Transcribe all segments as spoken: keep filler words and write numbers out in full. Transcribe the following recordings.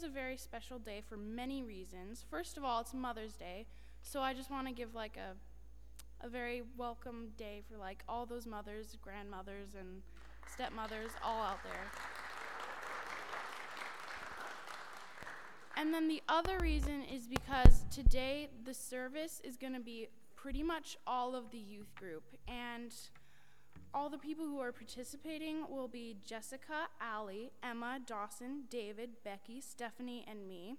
is a very special day for many reasons. First of all, it's Mother's Day, so I just want to give like a a very welcome day for like all those mothers, grandmothers, and stepmothers all out there. And then the other reason is because today the service is going to be pretty much all of the youth group, and all the people who are participating will be Jessica, Allie, Emma, Dawson, David, Becky, Stephanie, and me.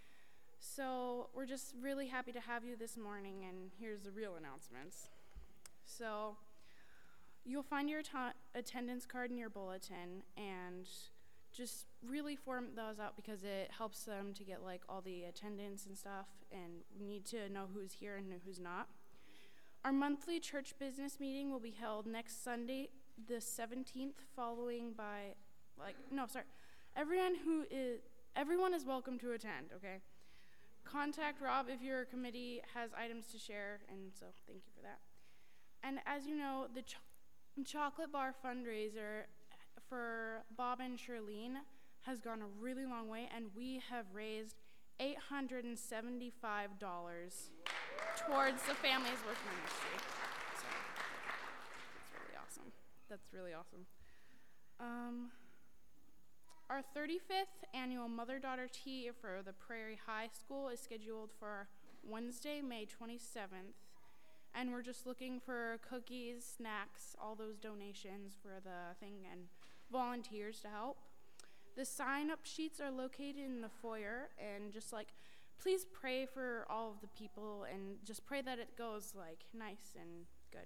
So we're just really happy to have you this morning, and here's the real announcements. So you'll find your ta- attendance card in your bulletin, and just really form those out because it helps them to get like all the attendance and stuff, and we need to know who's here and who's not. Our monthly church business meeting will be held next Sunday, the seventeenth, following by, like, no, sorry, everyone who is, everyone is welcome to attend, okay? Contact Rob if your committee has items to share, and so thank you for that. And as you know, the ch- chocolate bar fundraiser for Bob and Shirlene has gone a really long way, and we have raised eight hundred seventy-five dollars towards the Families Work Ministry. So that's really awesome. That's really awesome. Um, our thirty-fifth annual Mother-Daughter Tea for the Prairie High School is scheduled for Wednesday, May twenty-seventh. And we're just looking for cookies, snacks, all those donations for the thing, and volunteers to help. The sign-up sheets are located in the foyer, and just like, please pray for all of the people, and just pray that it goes like nice and good.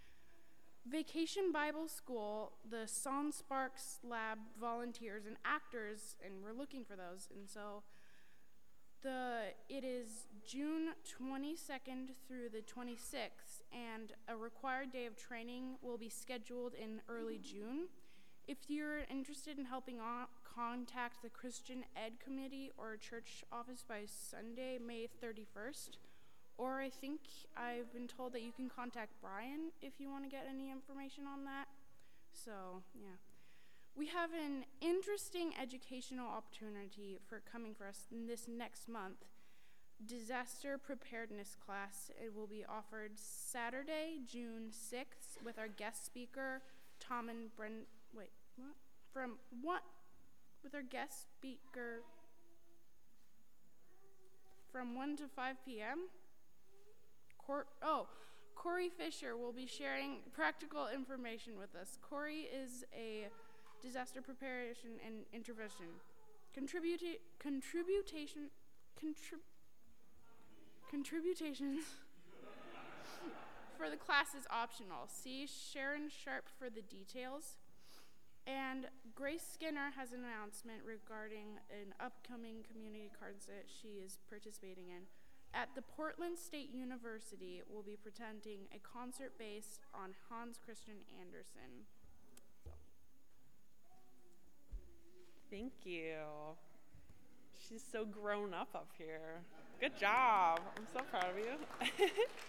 Vacation Bible School, the Song Sparks Lab volunteers and actors, and we're looking for those, and so the it is June twenty-second through the twenty-sixth, and a required day of training will be scheduled in early June. If you're interested in helping on, contact the Christian Ed Committee or church office by Sunday, May thirty-first. Or I think I've been told that you can contact Brian if you want to get any information on that. So, yeah. We have an interesting educational opportunity for coming for us in this next month. Disaster preparedness class. It will be offered Saturday, June sixth, with our guest speaker, Tom and Brent. Wait, what? From what? With our guest speaker from one to five p.m. Cor- oh, Corey Fisher will be sharing practical information with us. Corey is a disaster preparation and intervention. Contributi- contributation, contrib- contributations for the class is optional. See Sharon Sharp for the details. And Grace Skinner has an announcement regarding an upcoming community concert she is participating in. At the Portland State University, we'll be presenting a concert based on Hans Christian Andersen. So. Thank you. She's so grown up up here. Good job. I'm so proud of you.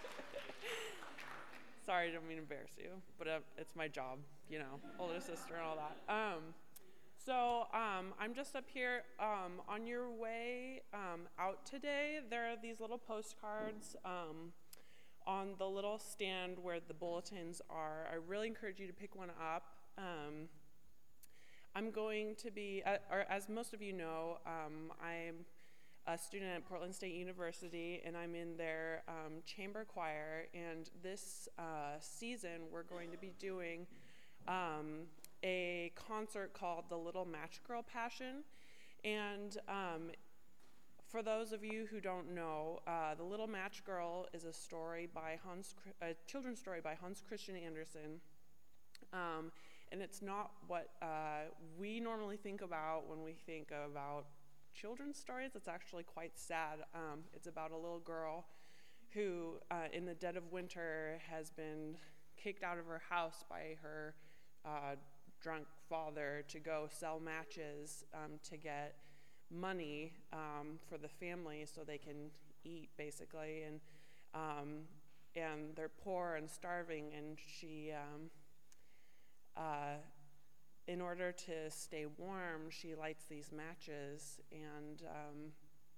Sorry, I don't mean to embarrass you, but uh, it's my job, you know, older sister and all that. Um, so um, I'm just up here. Um, on your way um, out today, there are these little postcards um, on the little stand where the bulletins are. I really encourage you to pick one up. Um, I'm going to be, uh, or as most of you know, um, I'm a student at Portland State University, and I'm in their um, chamber choir, and this uh, season we're going to be doing um, a concert called The Little Match Girl Passion. And um, for those of you who don't know, uh, The Little Match Girl is a story by Hans, a children's story by Hans Christian Andersen. Um, and it's not what uh, we normally think about when we think about children's stories. It's actually quite sad. Um, it's about a little girl who, uh, in the dead of winter, has been kicked out of her house by her uh, drunk father to go sell matches um, to get money um, for the family so they can eat, basically. And um, and they're poor and starving, and she um, uh, in order to stay warm, she lights these matches, and um,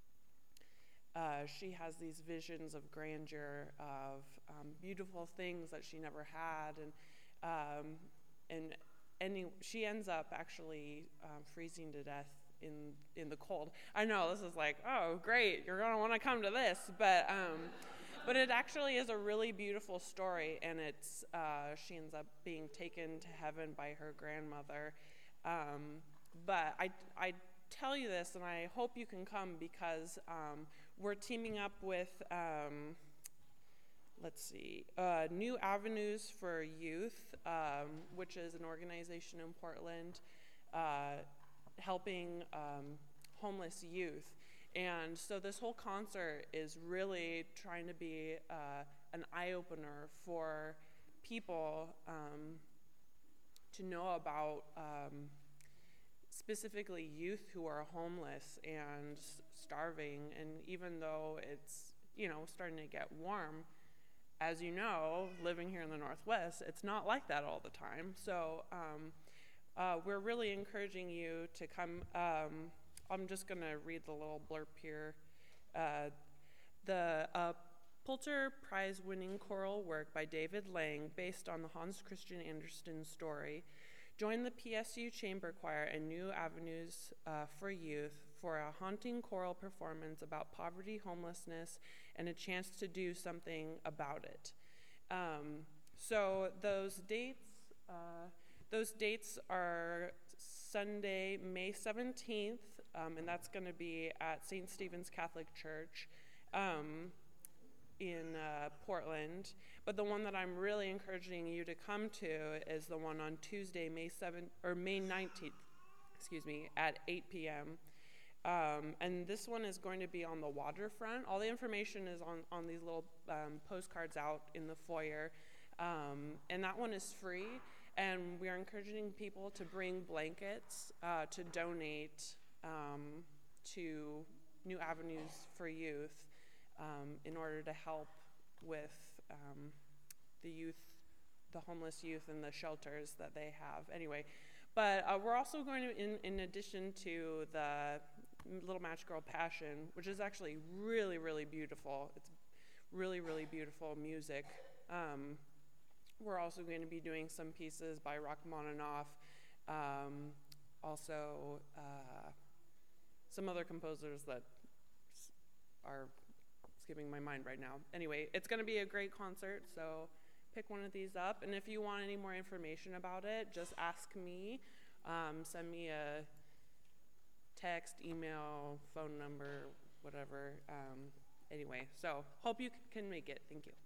uh, she has these visions of grandeur, of um, beautiful things that she never had, and um, and any she ends up actually um, freezing to death in in the cold. I know this is like, oh great, you're gonna want to come to this, but um, but it actually is a really beautiful story, and it's uh, she ends up being taken to heaven by her grandmother. Um, but I I tell you this, and I hope you can come, because um, we're teaming up with. Um, Let's see, uh, New Avenues for Youth, um, which is an organization in Portland uh, helping um, homeless youth. And so this whole concert is really trying to be uh, an eye-opener for people um, to know about um, specifically youth who are homeless and starving. And even though it's, you know, starting to get warm, as you know, living here in the Northwest, it's not like that all the time. So um, uh, we're really encouraging you to come. Um, I'm just going to read the little blurb here. Uh, the uh, Pulitzer Prize-winning choral work by David Lang, based on the Hans Christian Andersen story. Join the P S U Chamber Choir and New Avenues uh, for Youth for a haunting choral performance about poverty, homelessness, and a chance to do something about it. Um, so those dates, uh, those dates are Sunday, May seventeenth, um, and that's going to be at Saint Stephen's Catholic Church um, in uh, Portland. But the one that I'm really encouraging you to come to is the one on Tuesday, May seventh or May nineteenth, excuse me, at eight p.m. Um, and this one is going to be on the waterfront. All the information is on, on these little um, postcards out in the foyer. Um, and that one is free. And we are encouraging people to bring blankets uh, to donate um, to New Avenues for Youth um, in order to help with um, the youth, the homeless youth and the shelters that they have. Anyway, but uh, we're also going to, in, in addition to the Little Match Girl Passion, which is actually really, really beautiful. It's really, really beautiful music. Um, we're also going to be doing some pieces by Rachmaninoff, um, also uh, some other composers that are skipping my mind right now. Anyway, it's going to be a great concert, so pick one of these up. And if you want any more information about it, just ask me. Um, send me a text, email, phone number, whatever. Um, anyway, so hope you c- can make it. Thank you.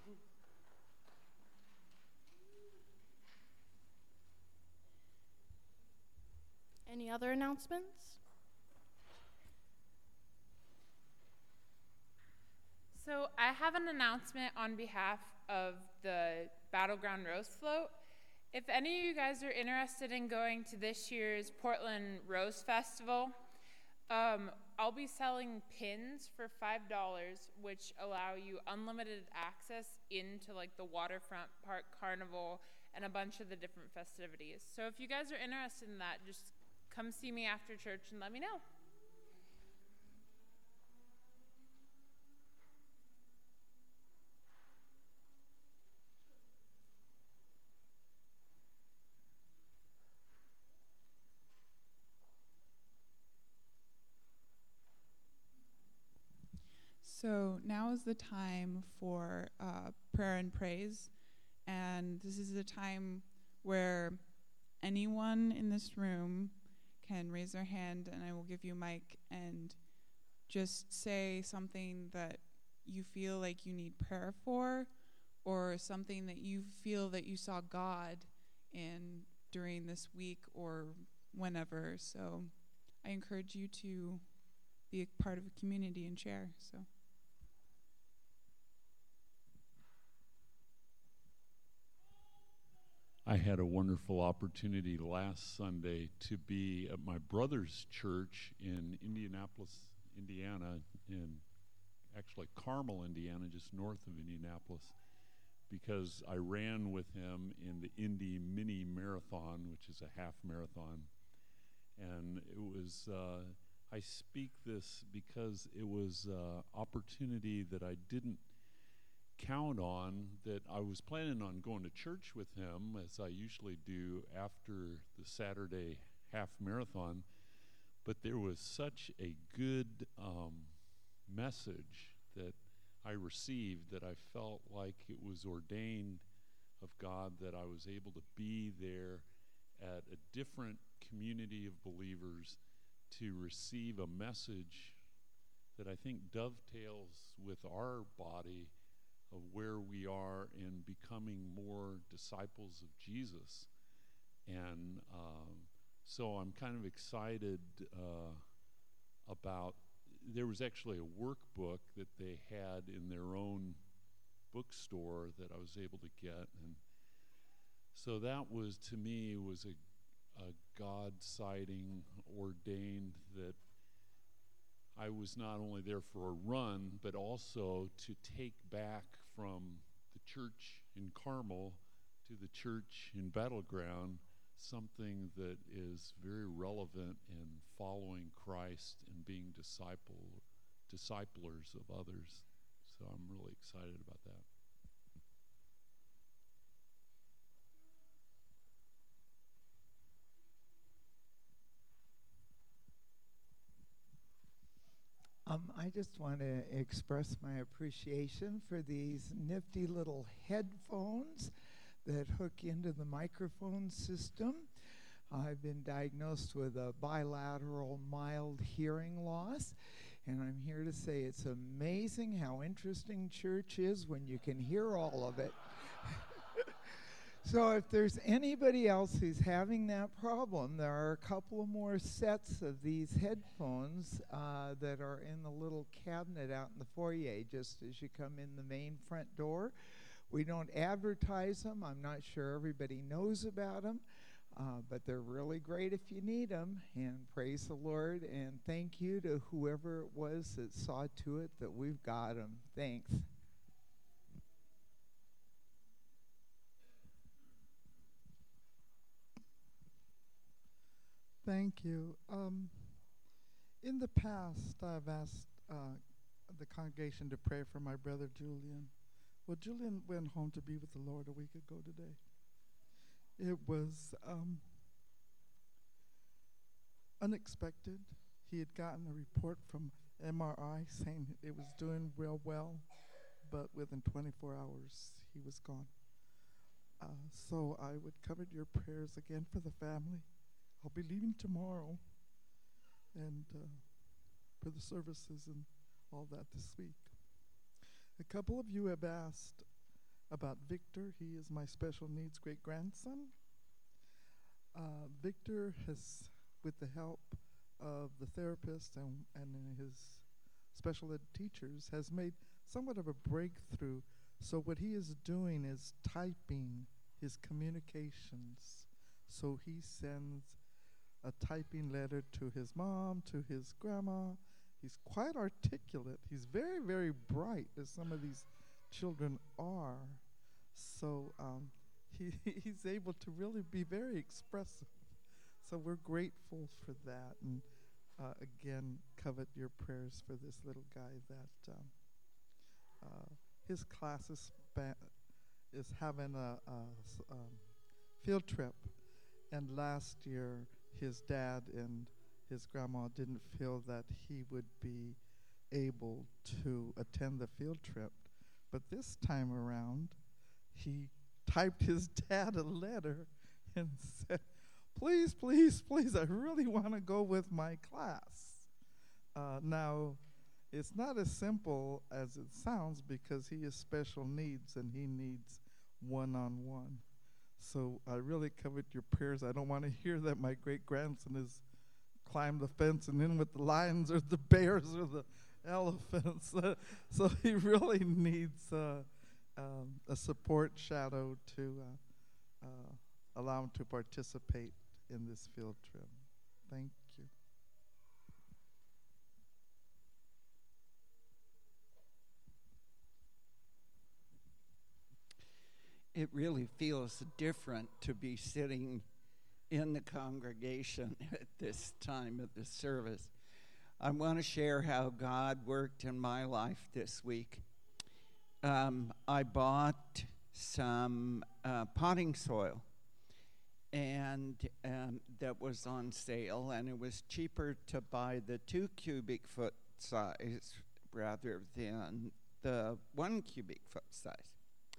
Any other announcements? So I have an announcement on behalf of the Battleground Rose Float. If any of you guys are interested in going to this year's Portland Rose Festival, um, I'll be selling pins for five dollars, which allow you unlimited access into like the waterfront park carnival and a bunch of the different festivities. So if you guys are interested in that, just come see me after church and let me know. So now is the time for uh, prayer and praise, and this is the time where anyone in this room can raise their hand, and I will give you a mic and just say something that you feel like you need prayer for, or something that you feel that you saw God in during this week or whenever. So I encourage you to be a part of a community and share. So. I had a wonderful opportunity last Sunday to be at my brother's church in Indianapolis, Indiana, in actually Carmel, Indiana, just north of Indianapolis. because I ran with him in the Indy Mini Marathon, which is a half marathon. And it was, uh, I speak this because it was an opportunity that I didn't count on, that I was planning on going to church with him, as I usually do after the Saturday half marathon. But there was such a good um, message that I received that I felt like it was ordained of God that I was able to be there at a different community of believers to receive a message that I think dovetails with our body of where we are in becoming more disciples of Jesus. And um, so I'm kind of excited uh, about, there was actually a workbook that they had in their own bookstore that I was able to get. And so that was, to me, was a, a God sighting, ordained, that I was not only there for a run, but also to take back from the church in Carmel to the church in Battleground something that is very relevant in following Christ and being disciple, disciplers of others. So I'm really excited about that. Um, I just want to express my appreciation for these nifty little headphones that hook into the microphone system. I've been diagnosed with a bilateral mild hearing loss, and I'm here to say it's amazing how interesting church is when you can hear all of it. So if there's anybody else who's having that problem, there are a couple of more sets of these headphones uh, that are in the little cabinet out in the foyer just as you come in the main front door. We don't advertise them. I'm not sure everybody knows about them, uh, but they're really great if you need them. And praise the Lord, and thank you to whoever it was that saw to it that we've got them. Thanks. Thank you. Um, in the past, I've asked uh, the congregation to pray for my brother Julian. Well, Julian went home to be with the Lord a week ago today. It was um, unexpected. He had gotten a report from M R I saying it was doing real well, but within twenty-four hours, he was gone. Uh, so I would covet your prayers again for the family. I'll be leaving tomorrow, and uh, for the services and all that this week. A couple of you have asked about Victor. He is my special needs great-grandson. Uh, Victor has, with the help of the therapist and, and his special ed teachers, has made somewhat of a breakthrough. So what he is doing is typing his communications. So he sends a typing letter to his mom, to his grandma. He's quite articulate. He's very, very bright, as some of these children are. So um, he he's able to really be very expressive. So we're grateful for that. And uh, again, covet your prayers for this little guy that um, uh, his class is, spa- is having a, a s- um, field trip. And last year, his dad and his grandma didn't feel that he would be able to attend the field trip. But this time around, he typed his dad a letter and said, please, please, please, I really want to go with my class. Uh, now, it's not as simple as it sounds because he has special needs and he needs one-on-one. So I really covet your prayers. I don't want to hear that my great-grandson has climbed the fence and in with the lions or the bears or the elephants. Uh, so he really needs uh, um, a support shadow to uh, uh, allow him to participate in this field trip. Thank you. it really feels different to be sitting in the congregation at this time of the service. I want to share how God worked in my life this week. Um, I bought some uh, potting soil, and um, that was on sale, and it was cheaper to buy the two cubic foot size rather than the one cubic foot size.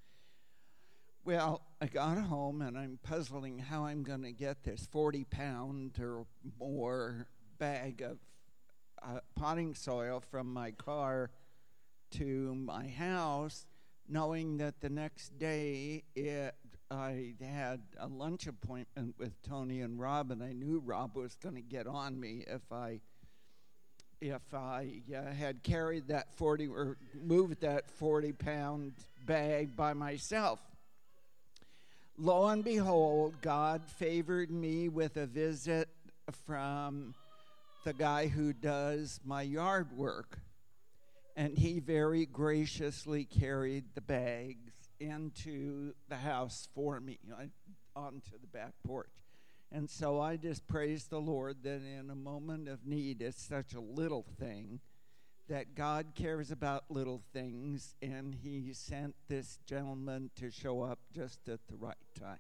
Well, I got home and I'm puzzling how I'm going to get this forty pound or more bag of uh, potting soil from my car to my house, knowing that the next day it, I had a lunch appointment with Tony and Rob, and I knew Rob was going to get on me if I if I uh, had carried that forty or moved that forty pound bag by myself. Lo and behold, God favored me with a visit from the guy who does my yard work. And he very graciously carried the bags into the house for me, uh, onto the back porch. And so I just praise the Lord that in a moment of need, it's such a little thing, that God cares about little things, and he sent this gentleman to show up just at the right time.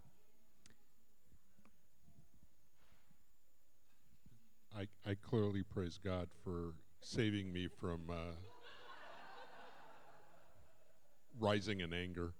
I, I clearly praise God for saving me from uh, rising in anger.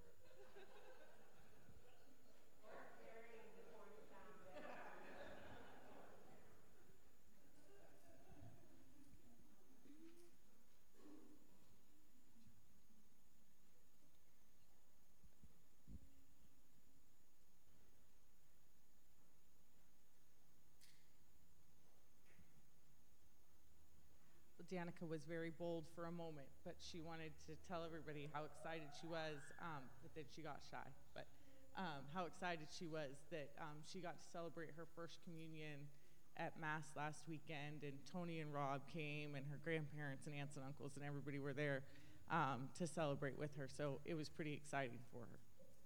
Danica was very bold for a moment, but she wanted to tell everybody how excited she was, um, but then she got shy, but um, how excited she was that um, she got to celebrate her first communion at Mass last weekend, and Tony and Rob came, and her grandparents and aunts and uncles and everybody were there um, to celebrate with her, so it was pretty exciting for her.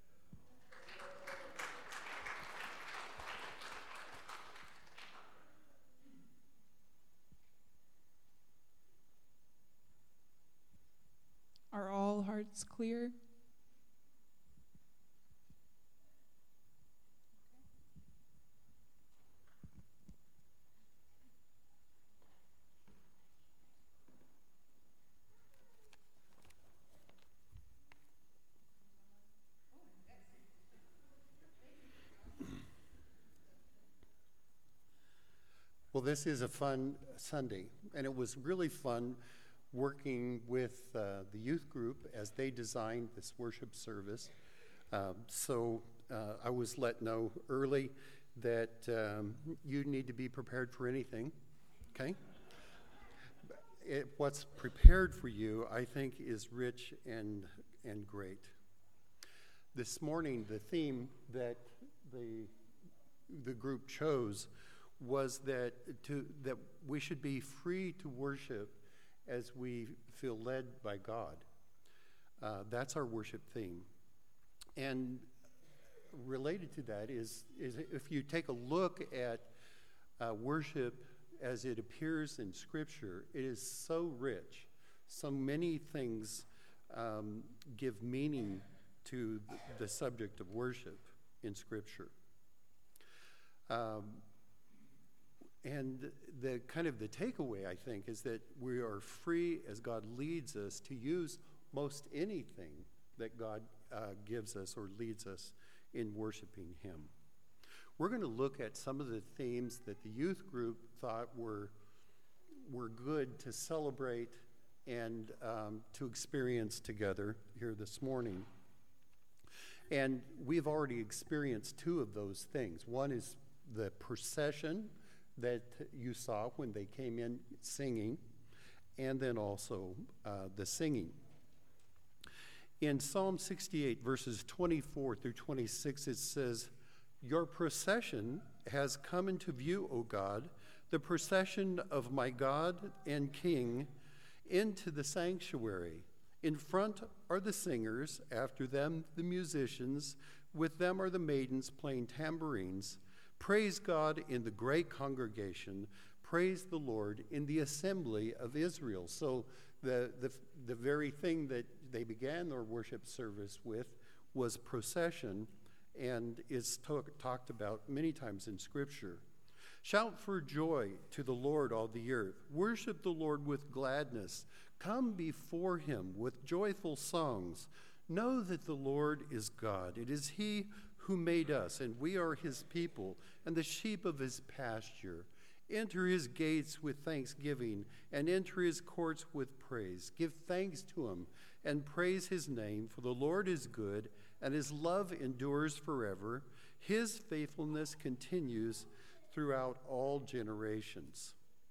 Are all hearts clear? Well, this is a fun Sunday, and it was really fun working with uh, the youth group as they designed this worship service. Um, so uh, I was let know early that um, you need to be prepared for anything, okay? It, what's prepared for you, I think, is rich and, and great. This morning, the theme that the, the group chose was that, to, that we should be free to worship as we feel led by God. Uh, that's our worship theme. And related to that is, is if you take a look at uh, worship as it appears in Scripture, it is so rich. So many things um, give meaning to the, the subject of worship in Scripture. Um, And the kind of the takeaway, I think, is that we are free as God leads us to use most anything that God uh, gives us or leads us in worshiping Him. We're going to look at some of the themes that the youth group thought were, were good to celebrate and um, to experience together here this morning. And we've already experienced two of those things. One is the procession that you saw when they came in singing, and then also uh, the singing. In Psalm sixty-eight, verses twenty-four through twenty-six, it says, "Your procession has come into view, O God, the procession of my God and King into the sanctuary. In front are the singers, after them the musicians, With them are the maidens playing tambourines. Praise God in the great congregation. Praise the Lord in the assembly of Israel. So the, the, the very thing that they began their worship service with was procession, and is talk, talked about many times in Scripture. Shout for joy to the Lord, all the earth. Worship the Lord with gladness. Come before him with joyful songs. Know that the Lord is God. It is he who made us, and we are his people, and the sheep of his pasture. Enter his gates with thanksgiving, and enter his courts with praise. Give thanks to him, and praise his name, for the Lord is good, and his love endures forever. His faithfulness continues throughout all generations.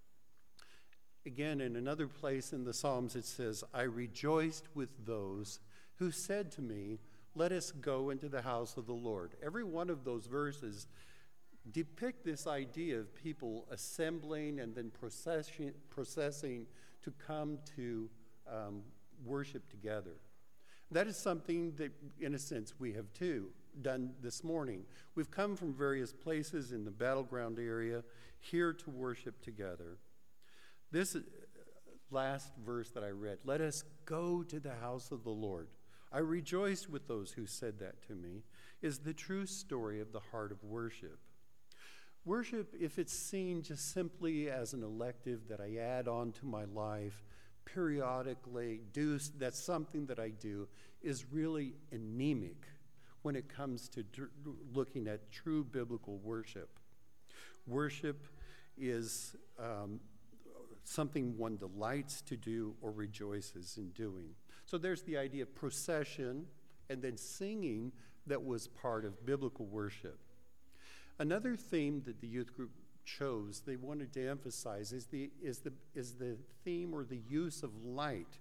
Again, in another place in the Psalms, it says, I rejoiced with those who said to me, let us go into the house of the Lord. Every one of those verses depict this idea of people assembling and then processing, processing to come to um, worship together. That is something that, in a sense, we have too done this morning. We've come from various places in the battleground area here to worship together. This last verse that I read, let us go to the house of the Lord. I rejoiced with those who said that to me, is the true story of the heart of worship. Worship, if it's seen just simply as an elective that I add on to my life, periodically do, that's something that I do, is really anemic when it comes to dr- looking at true biblical worship. Worship is um, something one delights to do or rejoices in doing. So there's the idea of procession and then singing that was part of biblical worship. Another theme that the youth group chose, they wanted to emphasize, is the, is the, is the theme or the use of light.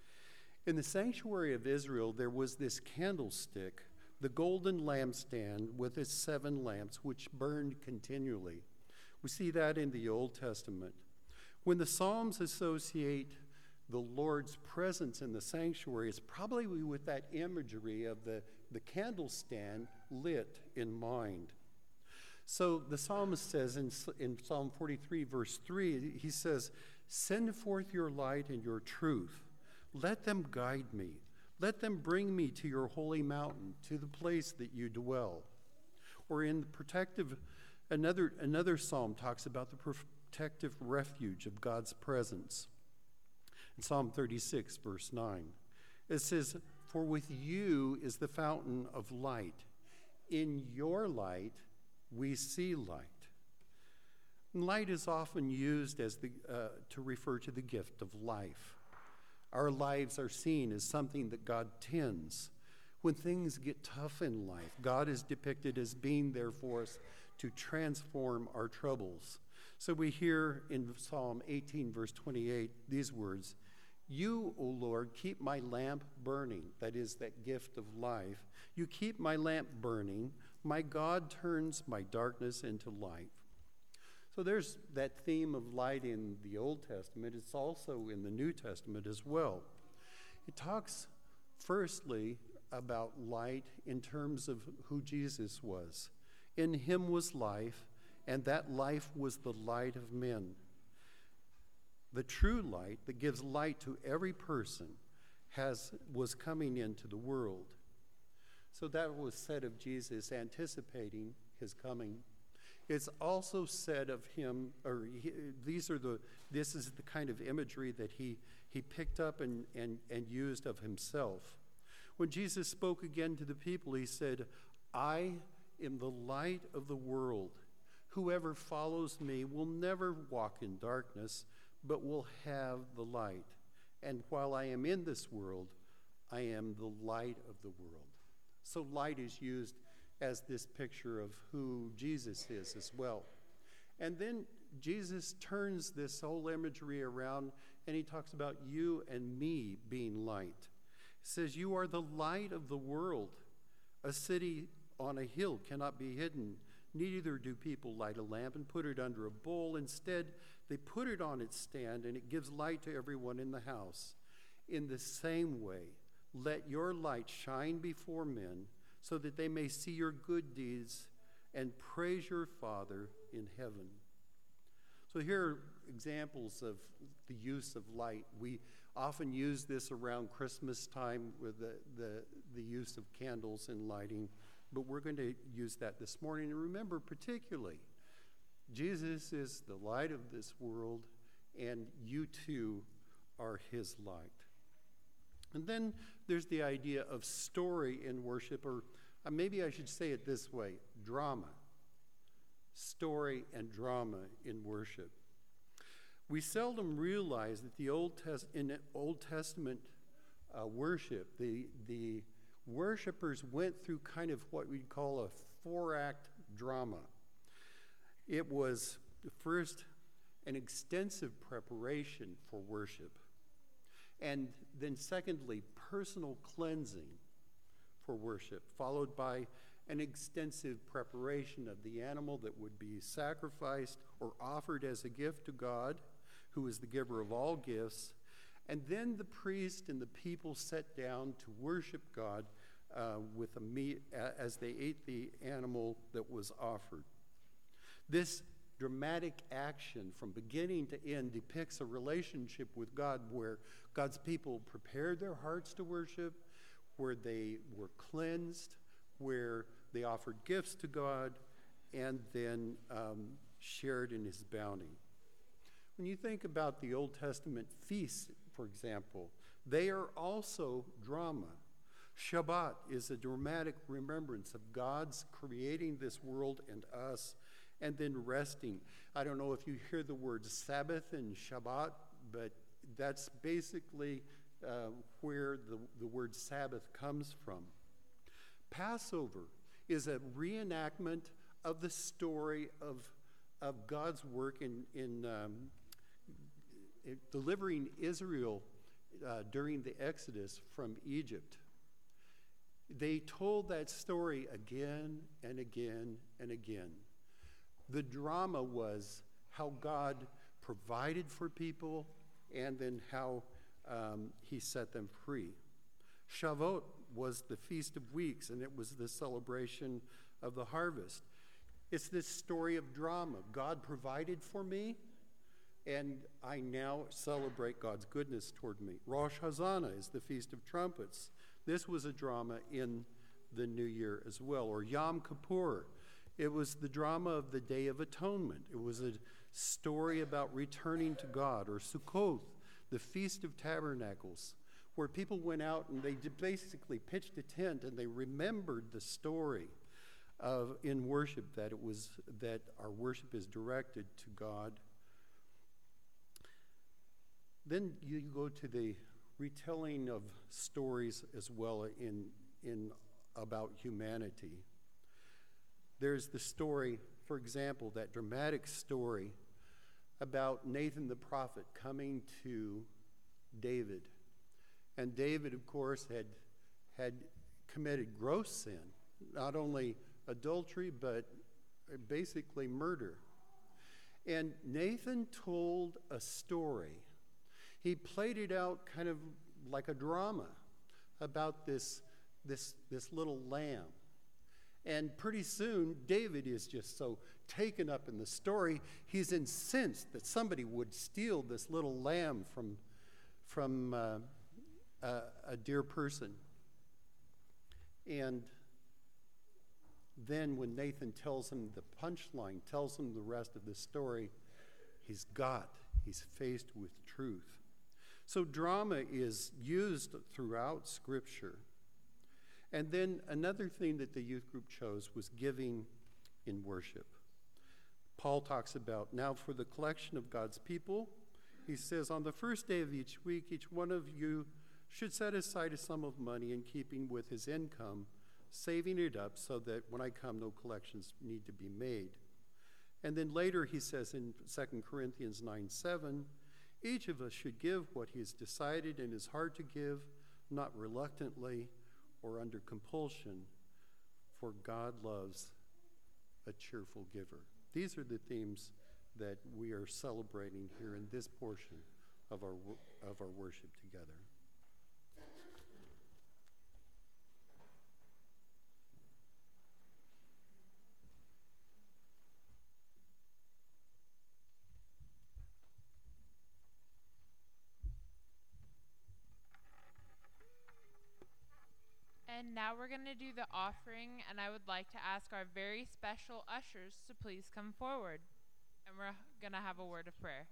In the sanctuary of Israel, there was this candlestick, the golden lampstand with its seven lamps, which burned continually. We see that in the Old Testament. When the Psalms associate the Lord's presence in the sanctuary, it's probably with that imagery of the, the candlestand lit in mind. So the psalmist says in, in Psalm forty-three, verse three, he says, send forth your light and your truth. Let them guide me. Let them bring me to your holy mountain, to the place that you dwell. Or in the protective, another, another psalm talks about the protective refuge of God's presence. In Psalm thirty-six, verse nine, it says, for with you is the fountain of light. In your light we see light. And light is often used as the, uh, to refer to the gift of life. Our lives are seen as something that God tends. When things get tough in life, God is depicted as being there for us to transform our troubles. So we hear in Psalm eighteen, verse twenty-eight, these words, you, O Lord, keep my lamp burning. That is, that gift of life. You keep my lamp burning. My God turns my darkness into light. So there's that theme of light in the Old Testament. It's also in the New Testament as well. It talks, firstly, about light in terms of who Jesus was. In him was life, and that life was the light of men. The true light that gives light to every person has was coming into the world. So that was said of Jesus, anticipating his coming. It's also said of him, or he, these are the, this is the kind of imagery that he, he picked up and, and, and used of himself. When Jesus spoke again to the people, he said, I am the light of the world. Whoever follows me will never walk in darkness, but will have the light. And while I am in this world, I am the light of the world. So light is used as this picture of who Jesus is as well. And then Jesus turns this whole imagery around and he talks about you and me being light. He says, you are the light of the world. A city on a hill cannot be hidden. Neither do people light a lamp and put it under a bowl. Instead, they put it on its stand and it gives light to everyone in the house. In the same way, let your light shine before men so that they may see your good deeds and praise your Father in heaven. So here are examples of the use of light. We often use this around Christmas time with the, the, the use of candles and lighting, but we're going to use that this morning. And remember particularly, Jesus is the light of this world, and you too are his light. And then there's the idea of story in worship, or uh, maybe I should say it this way, drama. Story and drama in worship. We seldom realize that the Old Test in Old Testament uh, worship, the the worshipers went through kind of what we'd call a four-act drama. It was first an extensive preparation for worship, and then secondly, personal cleansing for worship, followed by an extensive preparation of the animal that would be sacrificed or offered as a gift to God, who is the giver of all gifts. And then the priest and the people sat down to worship God uh, with a meat uh, as they ate the animal that was offered. This dramatic action from beginning to end depicts a relationship with God where God's people prepared their hearts to worship, where they were cleansed, where they offered gifts to God, and then um, shared in his bounty. When you think about the Old Testament feasts, for example, they are also drama. Shabbat is a dramatic remembrance of God's creating this world and us, and then resting. I don't know if you hear the word Sabbath and Shabbat, but that's basically uh, where the, the word Sabbath comes from. Passover is a reenactment of the story of, of God's work in, in, um, in delivering Israel uh, during the Exodus from Egypt. They told that story again and again and again. The drama was how God provided for people and then how um, he set them free. Shavuot was the Feast of Weeks, and it was the celebration of the harvest. It's this story of drama. God provided for me, and I now celebrate God's goodness toward me. Rosh Hashanah is the Feast of Trumpets. This was a drama in the New Year as well. Or Yom Kippur. It was the drama of the Day of Atonement. It was a story about returning to God. Or Sukkot, the Feast of Tabernacles, where people went out and they basically pitched a tent and they remembered the story of in worship that it was that our worship is directed to God. Then you go to the retelling of stories as well in in about humanity. There's the story, for example, that dramatic story about Nathan the prophet coming to David. And David, of course, had, had committed gross sin, not only adultery, but basically murder. And Nathan told a story. He played it out kind of like a drama about this, this, this little lamb. And pretty soon, David is just so taken up in the story, he's incensed that somebody would steal this little lamb from, from uh, a, a dear person. And then when Nathan tells him the punchline, tells him the rest of the story, he's got, he's faced with truth. So drama is used throughout Scripture. And then another thing that the youth group chose was giving in worship. Paul talks about, now for the collection of God's people, he says, on the first day of each week, each one of you should set aside a sum of money in keeping with his income, saving it up so that when I come, no collections need to be made. And then later he says in Second Corinthians nine seven, each of us should give what he has decided in his heart to give, not reluctantly or under compulsion, for God loves a cheerful giver. These are the themes that we are celebrating here in this portion of our, of our worship together. And now we're going to do the offering, and I would like to ask our very special ushers to please come forward. And we're going to have a word of prayer.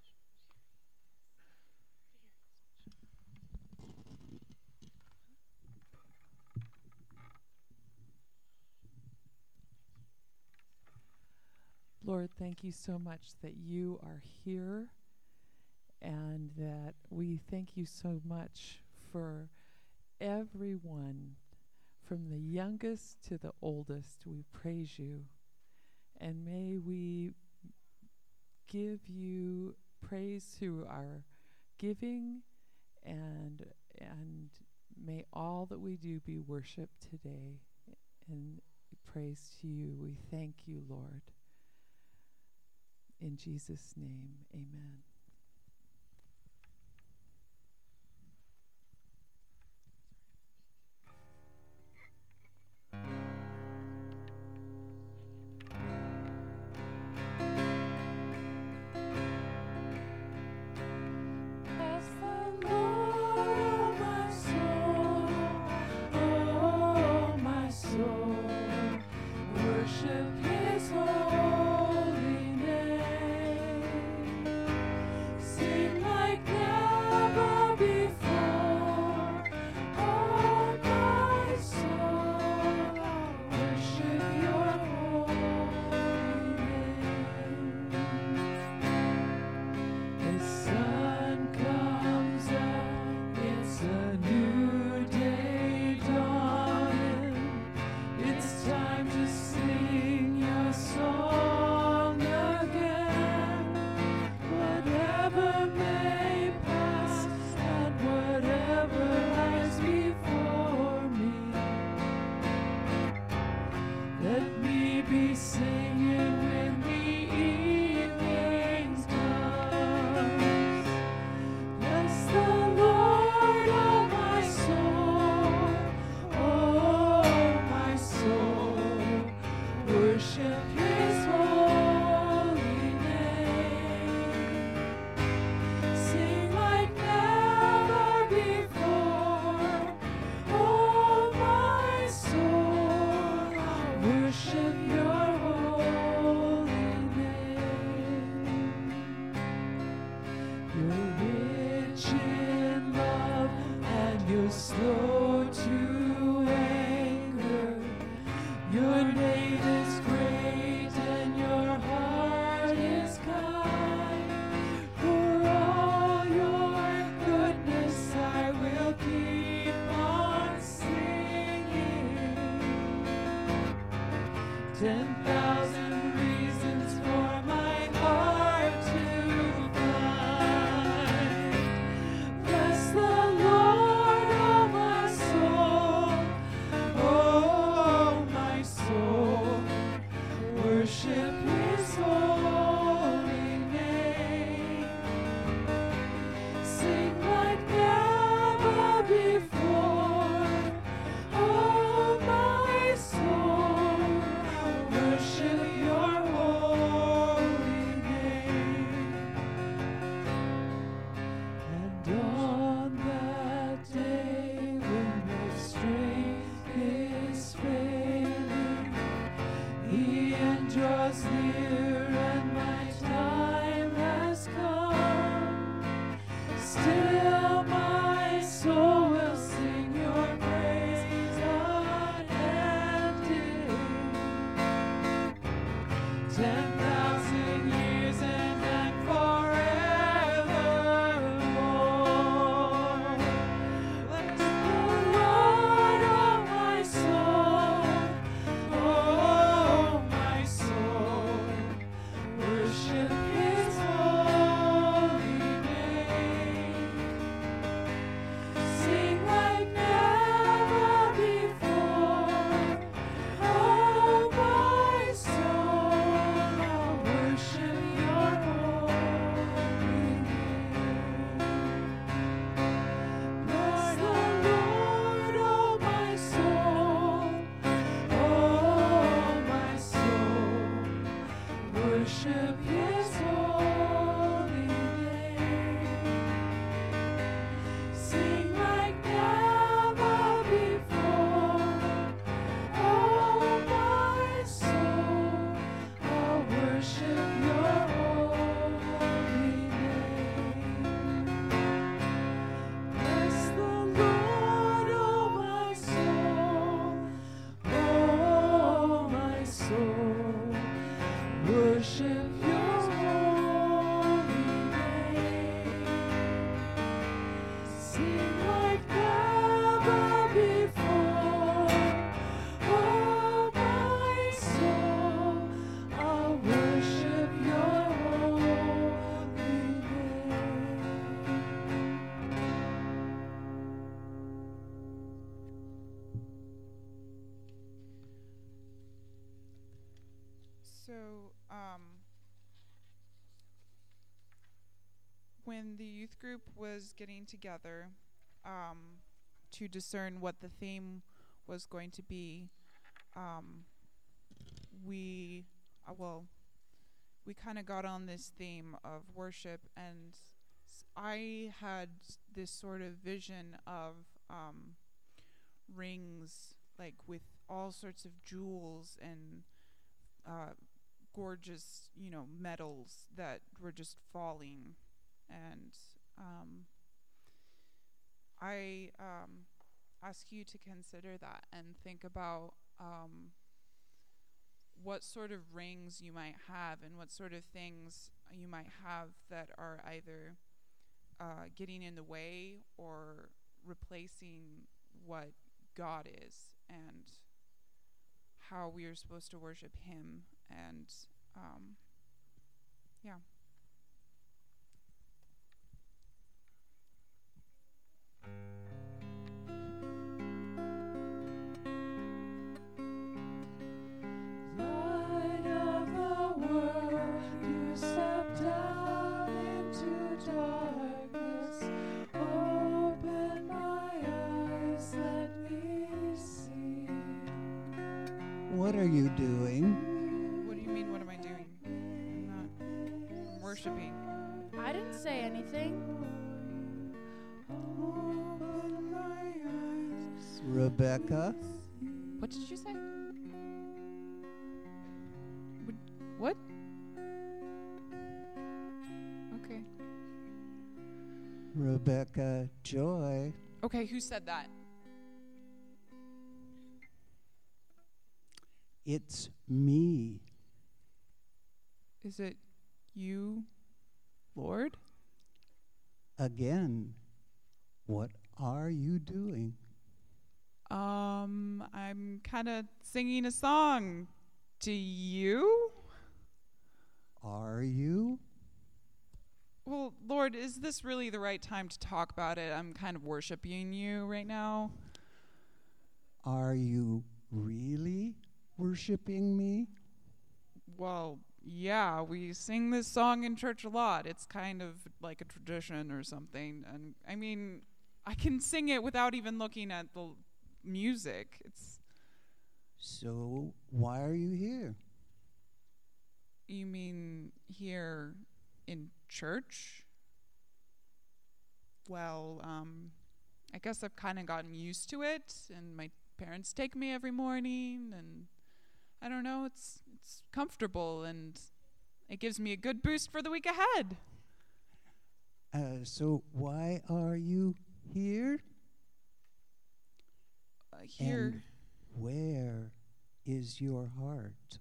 Lord, thank you so much that you are here, and that we thank you so much for everyone, from the youngest to the oldest. We praise you, and may we give you praise through our giving, and and may all that we do be worship today, and praise to you. We thank you, Lord. In Jesus' name, amen. when the youth group was getting together um, to discern what the theme was going to be, um, we, uh, well, we kind of got on this theme of worship, and s- I had s- this sort of vision of um, rings, like with all sorts of jewels and uh, gorgeous, you know, metals that were just falling. And um, I um, ask you to consider that and think about um, what sort of rings you might have and what sort of things you might have that are either uh, getting in the way or replacing what God is, and how we are supposed to worship Him. And um, yeah. Light of the world, you step down into darkness. Open my eyes, let me see. What are you doing? What do you mean, what am I doing? I'm not. I'm worshiping. I didn't say anything. Open my eyes. Rebecca? What did you say? What? Okay. Rebecca Joy. Okay, who said that? It's me. Is it you, Lord? Again. What are you doing? Um, I'm kind of singing a song. To you? Are you? Well, Lord, is this really the right time to talk about it? I'm kind of worshiping you right now. Are you really worshiping me? Well, yeah, we sing this song in church a lot. It's kind of like a tradition or something. And I mean, I can sing it without even looking at the music. It's. So, why are you here? You mean here in church? Well, um, I guess I've kind of gotten used to it, and my parents take me every morning, and I don't know, it's it's comfortable, and it gives me a good boost for the week ahead. Uh, so, why are you here? Uh, here. And where is your heart?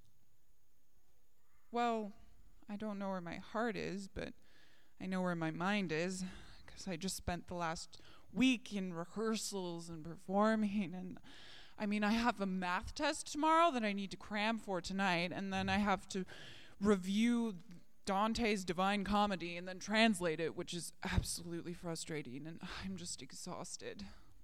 Well, I don't know where my heart is, but I know where my mind is, because I just spent the last week in rehearsals and performing. And I mean, I have a math test tomorrow that I need to cram for tonight, and then I have to review Dante's Divine Comedy and then translate it, which is absolutely frustrating, and I'm just exhausted.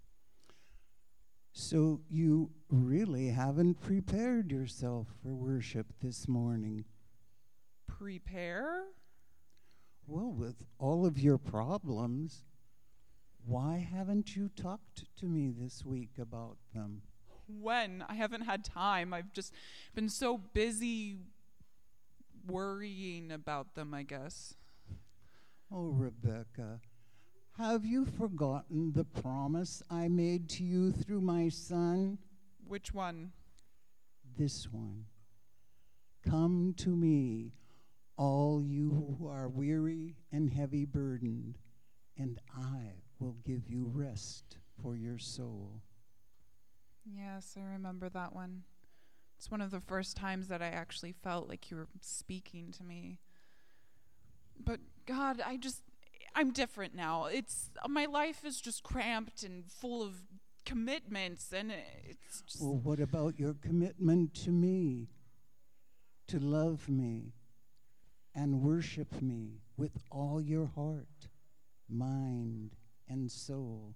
So, you really haven't prepared yourself for worship this morning? Prepare? Well, with all of your problems, why haven't you talked to me this week about them? When? I haven't had time. I've just been so busy worrying about them, I guess. Oh, Rebecca, have you forgotten the promise I made to you through my son? Which one? This one. Come to me, all you who are weary and heavy burdened, and I will give you rest for your soul. Yes, I remember that one. It's one of the first times that I actually felt like you were speaking to me. But God, I just, I'm different now. It's, my life is just cramped and full of commitments, and it's just... Well, what about your commitment to me? To love me and worship me with all your heart, mind, and soul.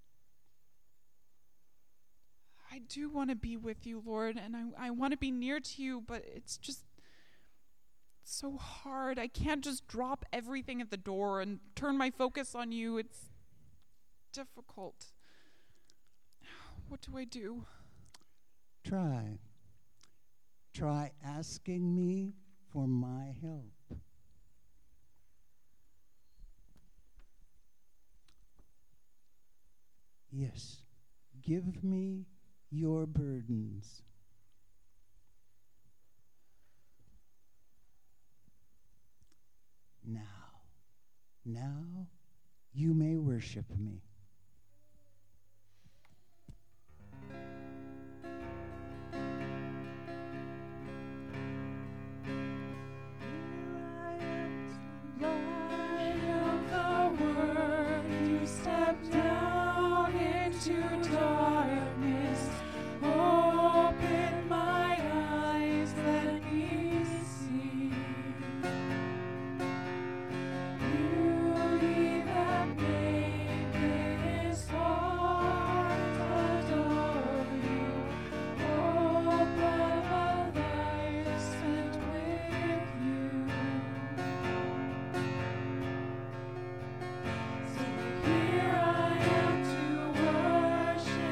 I do want to be with you, Lord, and I, I want to be near to you, but it's just so hard. I can't just drop everything at the door and turn my focus on you. It's difficult. What do I do? Try. Try asking me for my help. Yes, give me your burdens. Now, now you may worship me. Here I am to worship.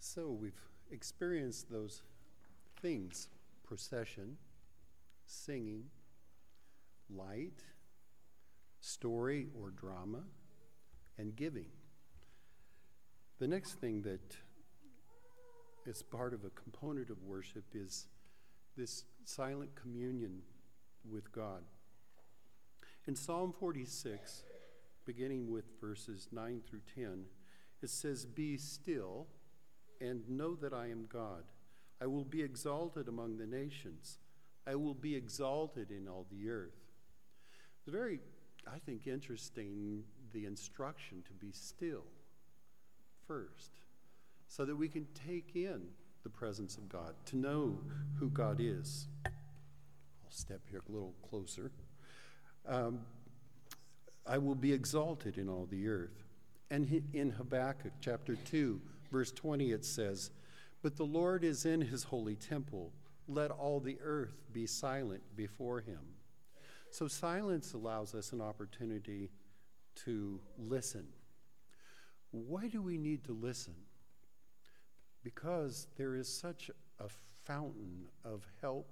So we've experienced those things: procession, singing, light, story or drama, and giving. The next thing that is part of a component of worship is this silent communion with God. In Psalm forty-six, beginning with verses nine through ten, it says, "Be still and know that I am God. I will be exalted among the nations. I will be exalted in all the earth." It's very, I think, interesting, the instruction to be still first, so that we can take in the presence of God, to know who God is. I'll step here a little closer. Um, I will be exalted in all the earth. And in Habakkuk chapter two, verse twenty, it says, "But the Lord is in his holy temple. Let all the earth be silent before him." So silence allows us an opportunity to listen. Why do we need to listen? Because there is such a fountain of help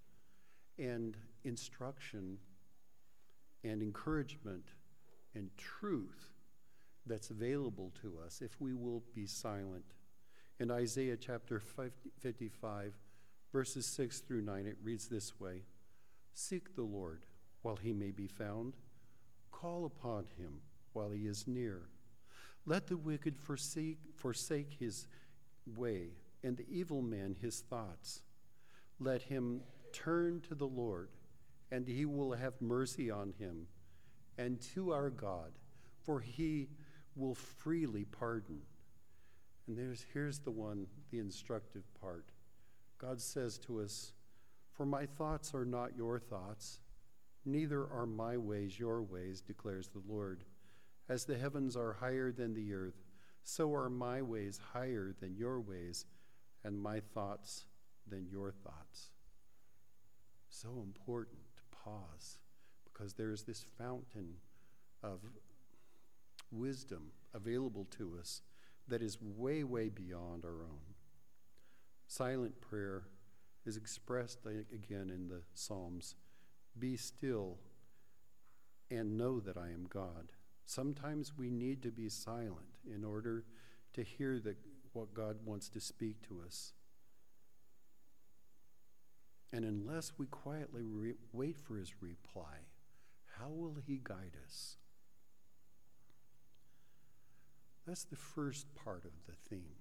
and instruction and encouragement and truth that's available to us if we will be silent. In Isaiah chapter fifty-five, verses six through nine, it reads this way: "Seek the Lord while he may be found. Call upon him while he is near. Let the wicked forsake, forsake his way, and the evil man his thoughts. Let him turn to the Lord, and he will have mercy on him, and to our God, for he will freely pardon." And there's here's the one, the instructive part. God says to us, "For my thoughts are not your thoughts, neither are my ways your ways, declares the Lord. As the heavens are higher than the earth, so are my ways higher than your ways, and my thoughts than your thoughts." So important to pause, because there's this fountain of wisdom available to us that is way, way beyond our own. Silent prayer is expressed again in the Psalms. "Be still and know that I am God." Sometimes we need to be silent in order to hear the, what God wants to speak to us. And unless we quietly re- wait for his reply, how will he guide us? That's the first part of the theme,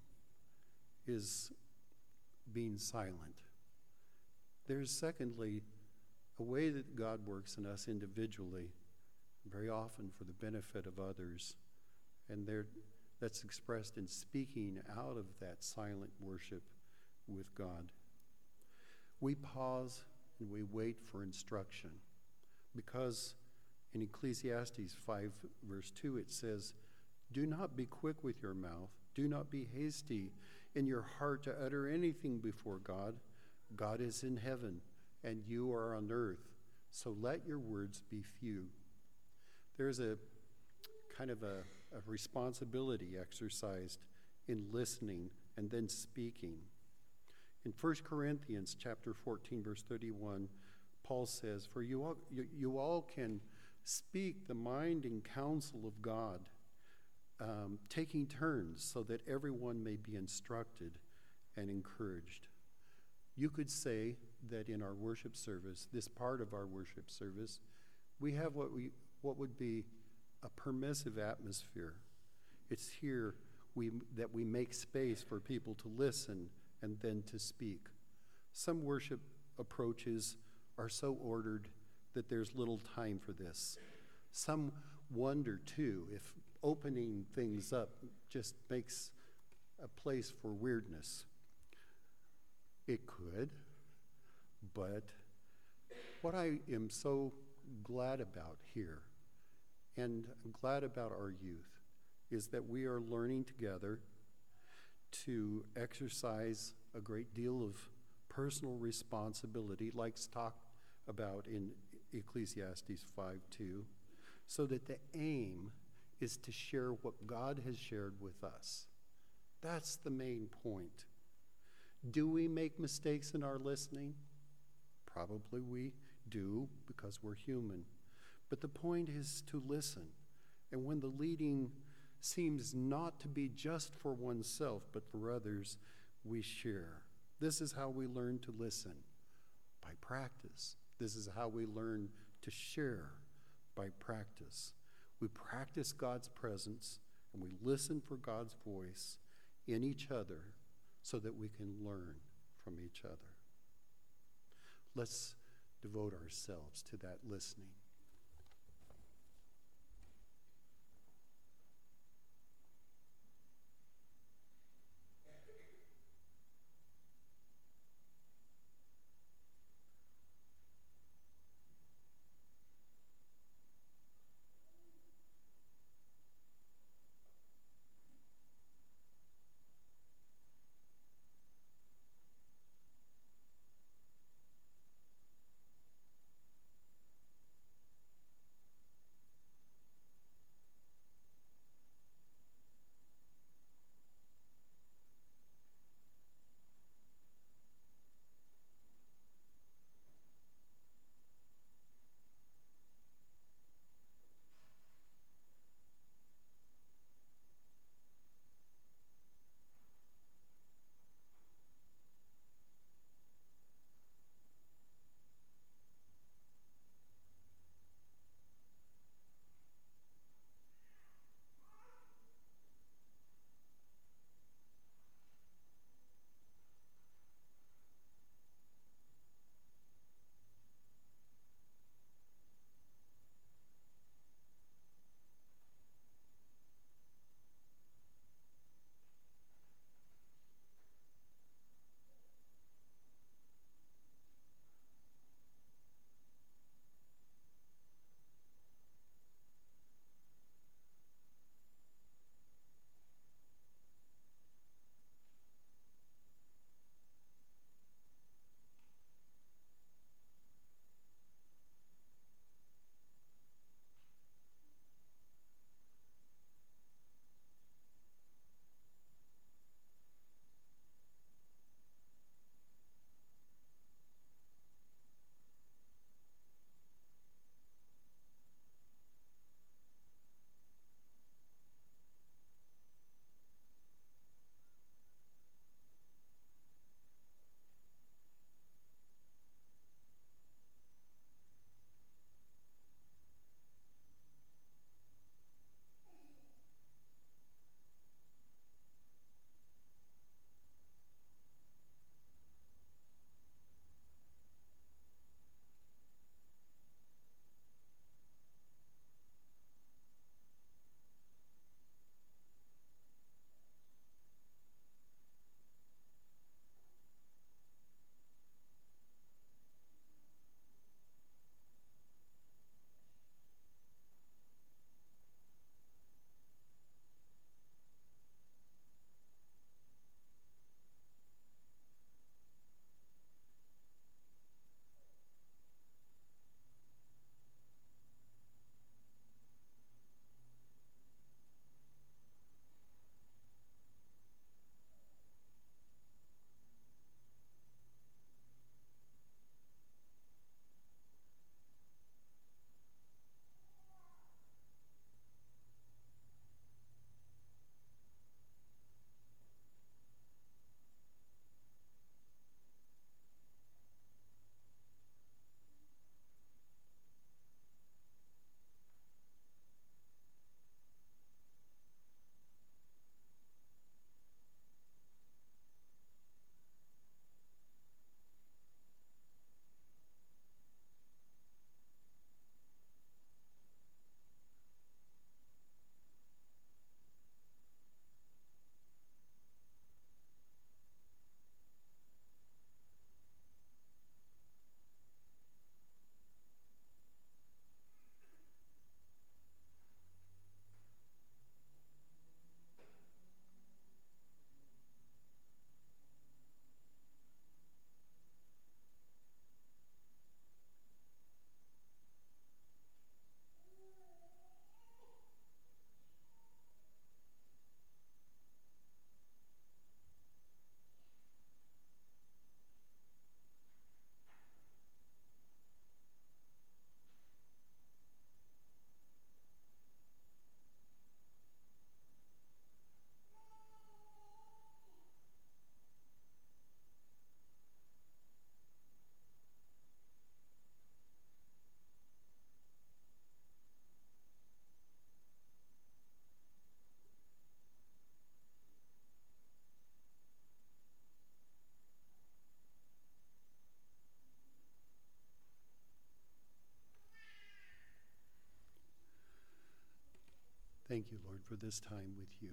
is being silent. There's secondly a way that God works in us individually, very often for the benefit of others, and there, that's expressed in speaking out of that silent worship with God. We pause and we wait for instruction, because in Ecclesiastes five, verse two, it says, "Do not be quick with your mouth. Do not be hasty in your heart to utter anything before God. God is in heaven, and you are on earth, so let your words be few." There's a kind of a, a responsibility exercised in listening and then speaking. In First Corinthians chapter fourteen, verse thirty-one, Paul says, "For you all, you, you all can speak the mind and counsel of God, um, taking turns so that everyone may be instructed and encouraged." You could say that in our worship service, this part of our worship service, we have what we what would be a permissive atmosphere. It's here we that we make space for people to listen and then to speak. Some worship approaches are so ordered that there's little time for this. Some wonder, too, if opening things up just makes a place for weirdness. It could, but what I am so glad about here, and I'm glad about our youth, is that we are learning together to exercise a great deal of personal responsibility, like it's talked about in Ecclesiastes five two, so that the aim is to share what God has shared with us. That's the main point. Do we make mistakes in our listening? Probably we do, because we're human. But the point is to listen. And when the leading seems not to be just for oneself, but for others, we share. This is how we learn to listen, by practice. This is how we learn to share, by practice. We practice God's presence, and we listen for God's voice in each other so that we can learn from each other. Let's devote ourselves to that listening. Thank you, Lord, for this time with you.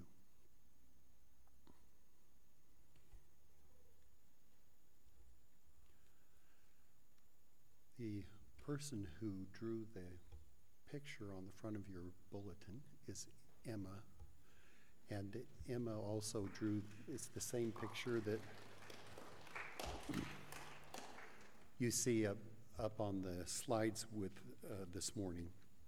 The person who drew the picture on the front of your bulletin is Emma. And Emma also drew, it's the same picture that you see up, up on the slides with uh, this morning.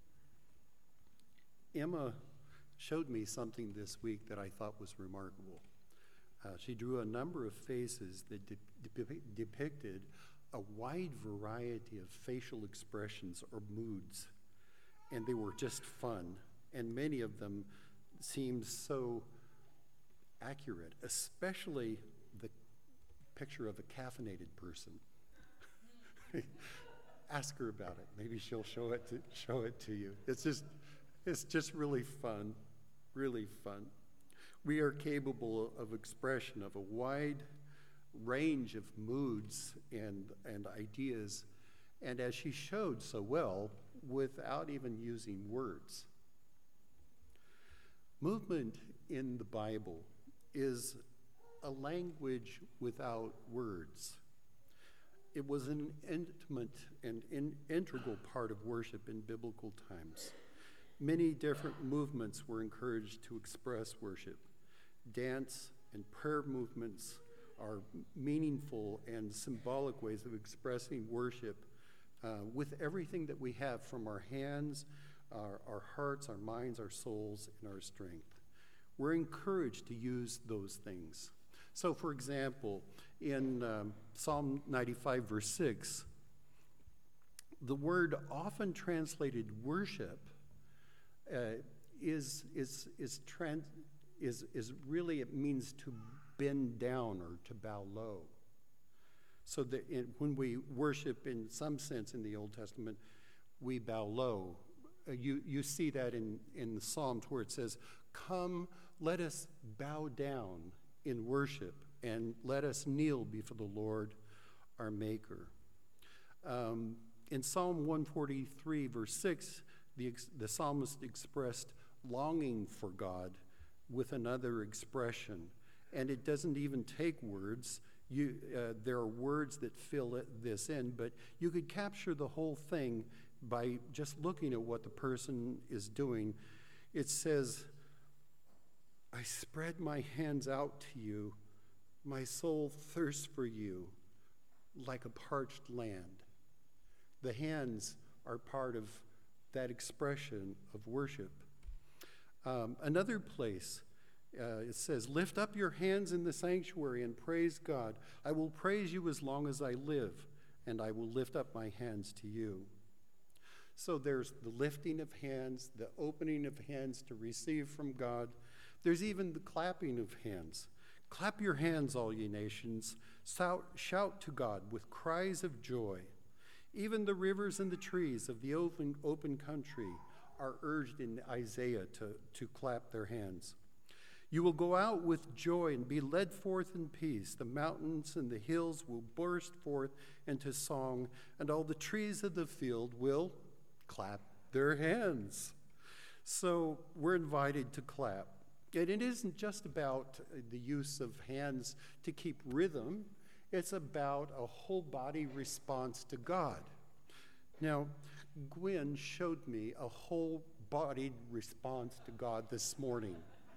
Emma showed me something this week that I thought was remarkable. Uh, she drew a number of faces that de- de- depicted a wide variety of facial expressions or moods, and they were just fun, and many of them seemed so accurate, especially the picture of a caffeinated person. Ask her about it. Maybe she'll show it to, show it to you. It's just, it's just really fun, really fun. We are capable of expression of a wide range of moods and, and ideas, and as she showed so well, without even using words. Movement in the Bible is a language without words. It was an intimate and in, integral part of worship in biblical times. Many different movements were encouraged to express worship. Dance and prayer movements are meaningful and symbolic ways of expressing worship uh, with everything that we have, from our hands, our, our hearts, our minds, our souls, and our strength. We're encouraged to use those things. So, for example, in um, Psalm ninety-five, verse six, the word often translated worship uh, is, is, is, trans, is, is really, it means to bend down or to bow low. So that in, when we worship in some sense in the Old Testament, we bow low. Uh, you, you see that in, in the Psalms where it says, "Come, let us bow down in worship, and let us kneel before the Lord our Maker." Um, in Psalm one forty-three, verse six, the, the psalmist expressed longing for God with another expression. And it doesn't even take words. You, uh, there are words that fill it, this in, but you could capture the whole thing by just looking at what the person is doing. It says, "I spread my hands out to you. My soul thirsts for you like a parched land." The hands are part of that expression of worship. Um, another place, Uh, it says, "Lift up your hands in the sanctuary and praise God. I will praise you as long as I live, and I will lift up my hands to you." So there's the lifting of hands, the opening of hands to receive from God. There's even the clapping of hands. "Clap your hands, all ye nations. Shout, shout to God with cries of joy. Even the rivers and the trees of the open, open country are urged in Isaiah to, to clap their hands. You will go out with joy and be led forth in peace. The mountains and the hills will burst forth into song, and all the trees of the field will clap their hands." So we're invited to clap. And it isn't just about the use of hands to keep rhythm. It's about a whole body response to God. Now, Gwen showed me a whole bodied response to God this morning.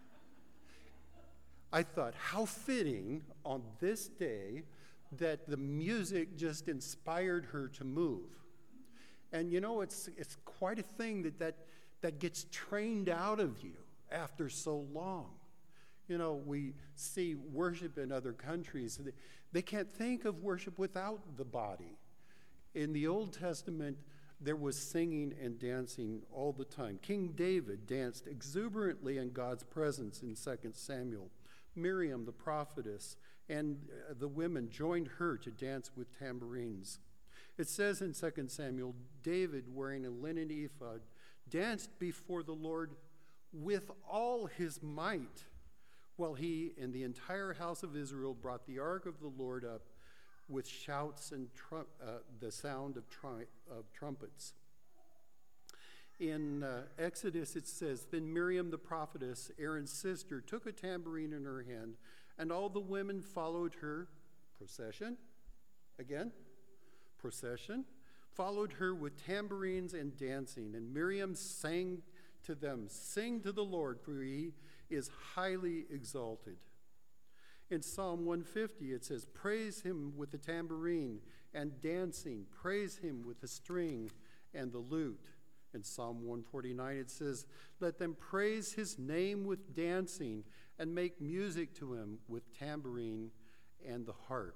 I thought, how fitting on this day that the music just inspired her to move. And you know, it's it's quite a thing that that, that gets trained out of you after so long. You know, we see worship in other countries. They, they can't think of worship without the body. In the Old Testament, there was singing and dancing all the time. King David danced exuberantly in God's presence in Second Samuel. Miriam, the prophetess, and uh, the women joined her to dance with tambourines. It says in Second Samuel, David, wearing a linen ephod, danced before the Lord with all his might, while he and the entire house of Israel brought the ark of the Lord up with shouts and tru- uh, the sound of, tri- of trumpets. In uh, Exodus, it says, Then Miriam the prophetess, Aaron's sister, took a tambourine in her hand, and all the women followed her, procession, again, procession, followed her with tambourines and dancing. And Miriam sang to them, Sing to the Lord, for he is highly exalted. In Psalm one fifty, it says, Praise him with the tambourine and dancing. Praise him with the string and the lute. In Psalm one forty-nine, it says, Let them praise his name with dancing and make music to him with tambourine and the harp.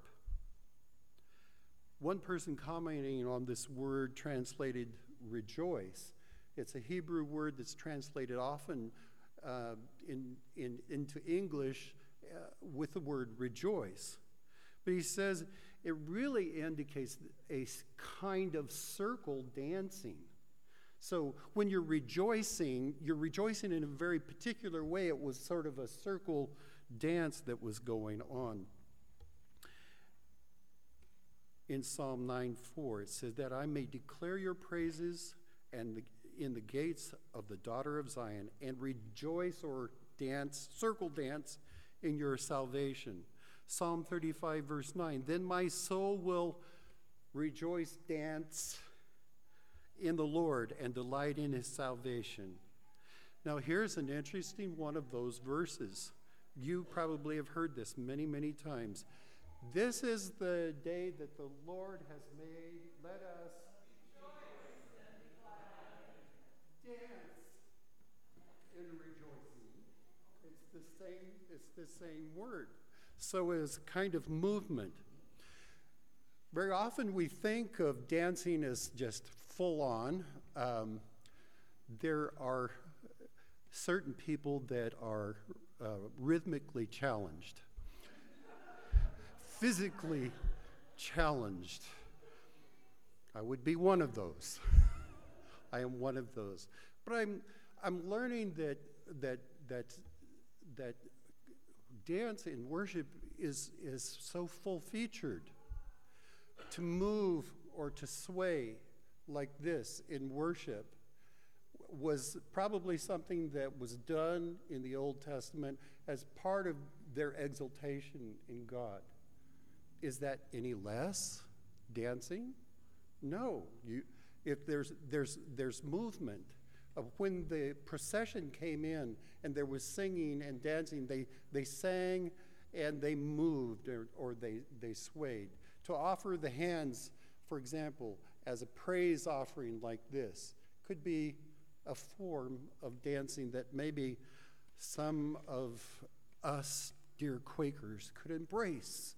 One person commenting on this word translated rejoice. It's a Hebrew word that's translated often uh, in, in, into English uh, with the word rejoice. But he says it really indicates a kind of circle dancing. So when you're rejoicing, you're rejoicing in a very particular way. It was sort of a circle dance that was going on. In Psalm nine four, it says that I may declare your praises and the, in the gates of the daughter of Zion, and rejoice or dance, circle dance in your salvation. Psalm thirty-five, verse nine, Then my soul will rejoice, dance in the Lord, and delight in his salvation. Now here's an interesting one of those verses. You probably have heard this many, many times. This is the day that the Lord has made. Let us dance in rejoicing. It's the same, it's the same word. So it's kind of movement. Very often we think of dancing as just full on. Um, there are certain people that are uh, rhythmically challenged, physically challenged. I would be one of those. I am one of those. But I'm I'm learning that that that that dance in worship is is so full featured. To move or to sway like this in worship was probably something that was done in the Old Testament as part of their exaltation in God. Is that any less dancing? No. You, if there's there's there's movement. Uh, when the procession came in and there was singing and dancing, they they sang and they moved or, or they they swayed. To offer the hands, for example, as a praise offering like this, could be a form of dancing that maybe some of us dear Quakers could embrace.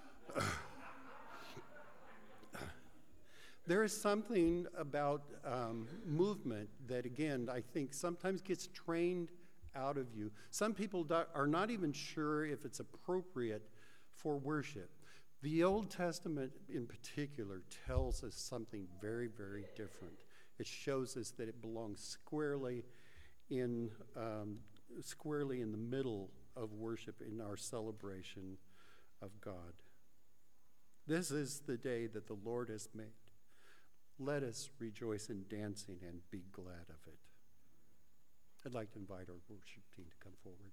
There is something about um, movement that, again, I think sometimes gets trained out of you. Some people do- are not even sure if it's appropriate for worship. The Old Testament in particular tells us something very, very different. It shows us that it belongs squarely in, um, squarely in the middle of worship in our celebration of God. This is the day that the Lord has made. Let us rejoice in dancing and be glad of it. I'd like to invite our worship team to come forward.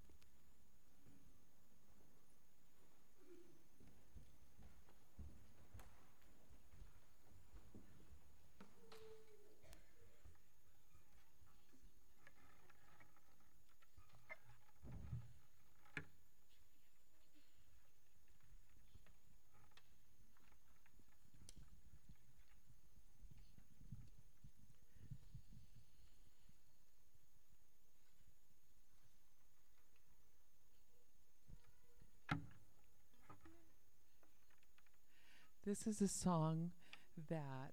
This is a song that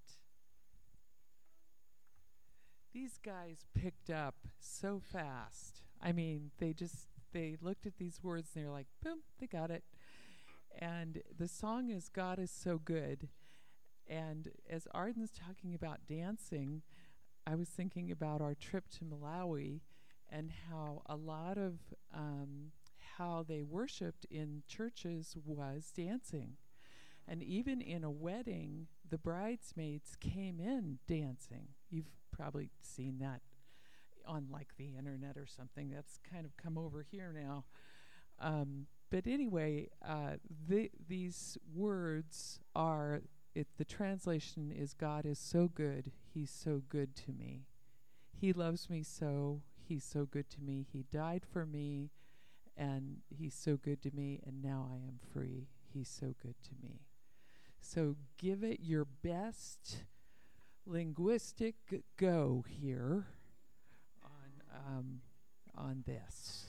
these guys picked up so fast. I mean, they just, they looked at these words and they're like, boom, they got it. And the song is God is So Good. And as Arden's talking about dancing, I was thinking about our trip to Malawi and how a lot of um, how they worshiped in churches was dancing. And even in a wedding, the bridesmaids came in dancing. You've probably seen that on like the internet or something. That's kind of come over here now. Um, but anyway, uh, the, these words are, it, the translation is, God is so good, he's so good to me. He loves me so, he's so good to me. He died for me, and he's so good to me, and now I am free. He's so good to me. So give it your best linguistic go here on, um, on this.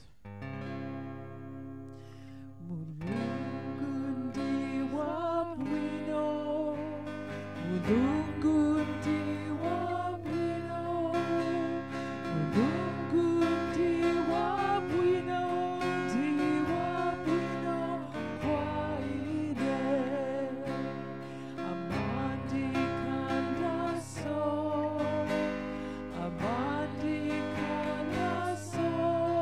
Mulungu ndiwa bwino, Mulungu ndiwa bwino, Mulungu ndiwa bwino, ndiwa bwino kwa ine. Amandi kanda so, amandi kanda so,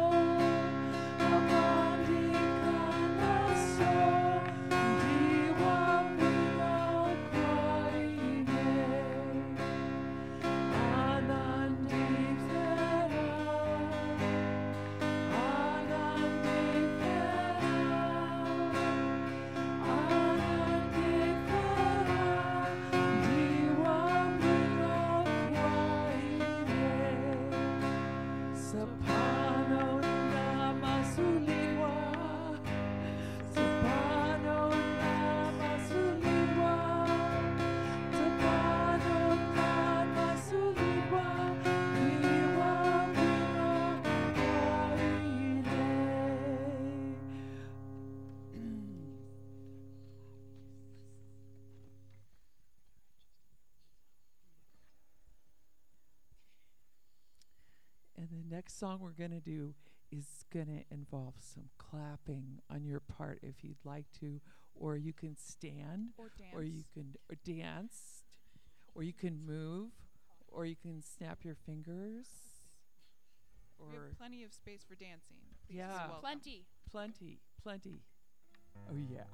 amandi kanda so, ndiwa bwino kwa ine. Sapano na masuliwa, sapano na masuliwa, sapano na masuliwa, iwa bino kaine. And the next song we're going to do is going to involve some clapping on your part if you'd like to, or you can stand, Or or you dance. can or dance, or you can move, or you can snap your fingers, We or have plenty of space for dancing. Please, Yeah. you're welcome. Plenty. plenty, plenty. Oh yeah.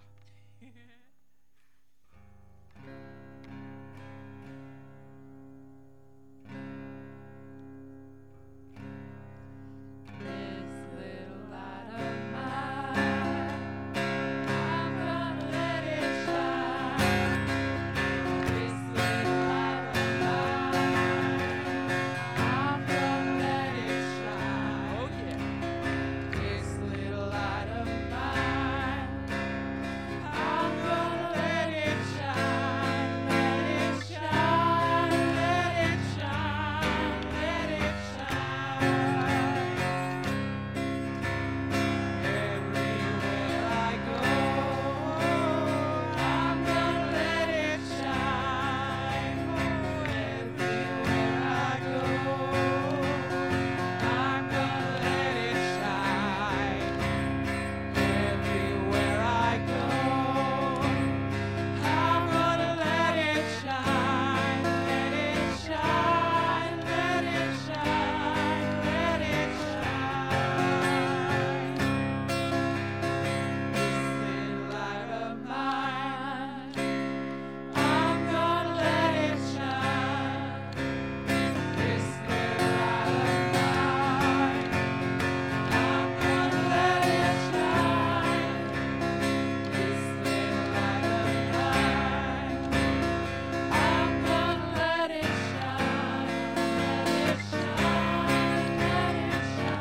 This little light of mine, I'm gonna let it shine. This little light of mine, I'm gonna let it shine. Oh yeah. This little light of mine, I'm gonna let it shine, let it shine, let it shine, let it shine. Everywhere I go, I'm gonna let it shine. Everywhere I go, I'm gonna let it shine. Everywhere I go, I'm gonna let it shine. Let it shine, let it shine, let it shine. This little light of mine, I'm gonna let it shine. This little light of mine, I'm gonna let it shine. This little light of mine, I'm gonna let it shine. Let it shine, let it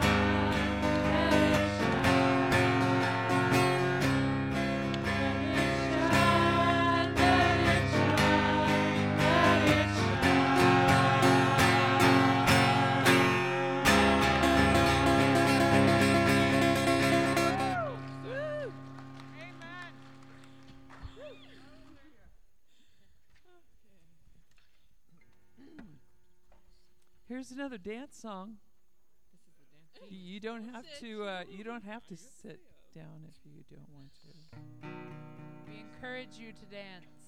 Here's another dance song. Y- You don't have to. Uh, you don't have to sit down if you don't want to. We encourage you to dance.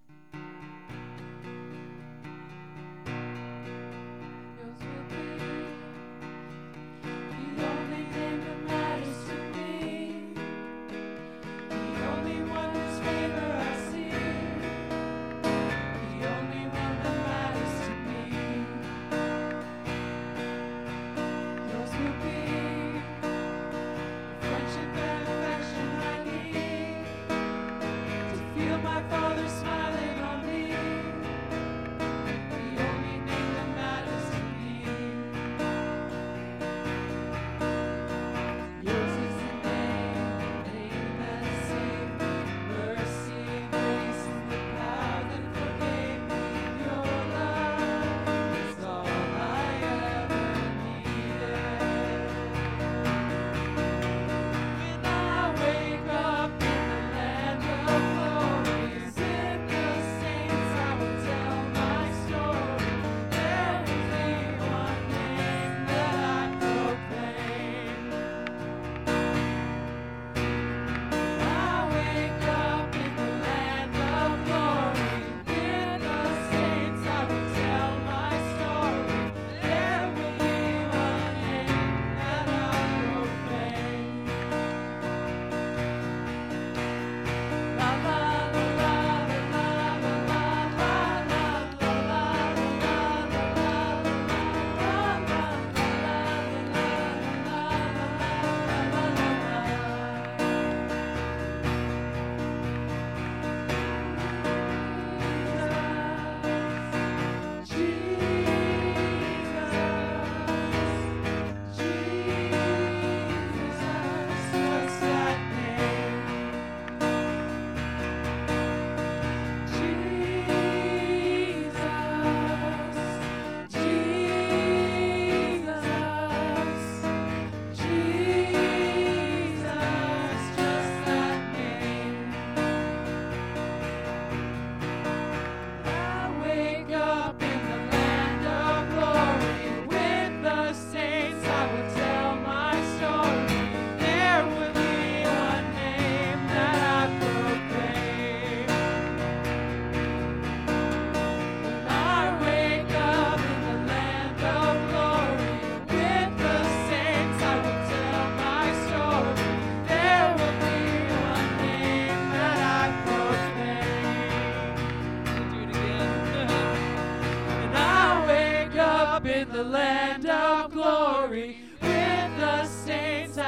Yours will be the only thing that matters to me, the only one whose favor I see, the only one that matters to me.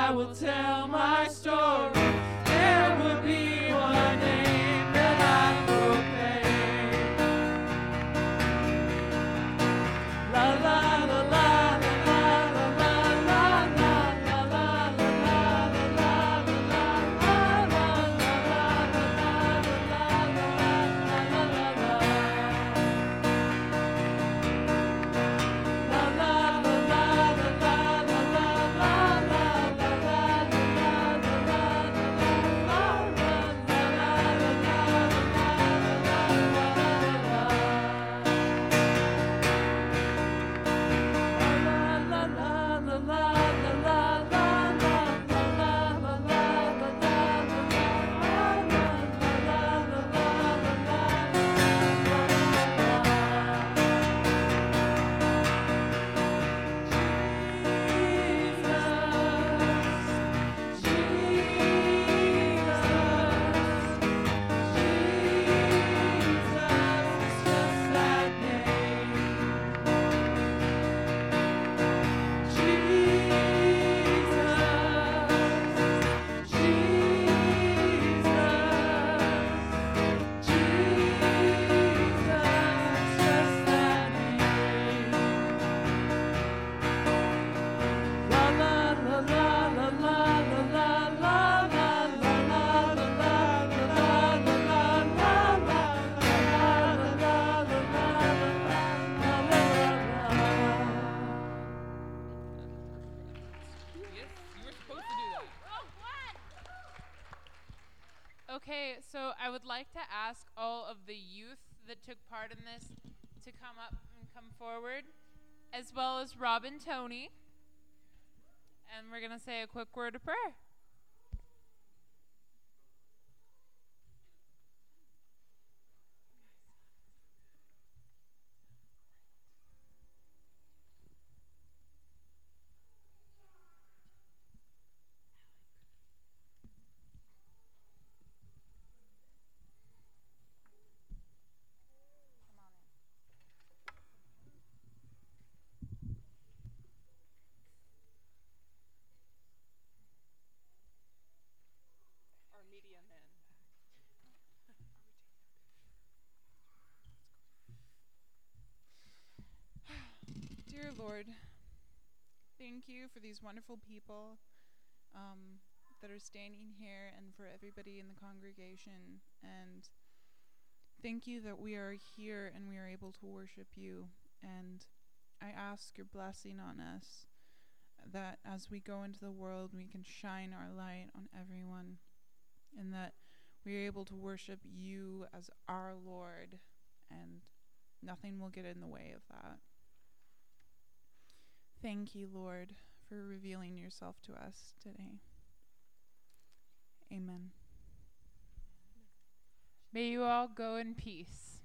I will tell my story. There will be one name that I proclaim. La la la la la la la la la la la la la Okay, so I would like to ask all of the youth that took part in this to come up and come forward, as well as Rob and Tony. And we're going to say a quick word of prayer. Dear Lord, thank you for these wonderful people um, that are standing here and for everybody in the congregation. And thank you that we are here and we are able to worship you. And I ask your blessing on us, that as we go into the world, we can shine our light on everyone, and that we are able to worship you as our Lord, and nothing will get in the way of that. Thank you, Lord, for revealing yourself to us today. Amen. May you all go in peace.